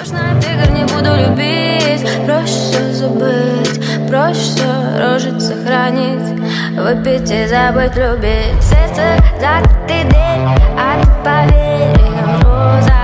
Страшно от игр, не буду любить. Проще все забыть, проще все рожить, сохранить, выпить и забыть любить. Сердце закрытый дверь, а ты поверь, роза.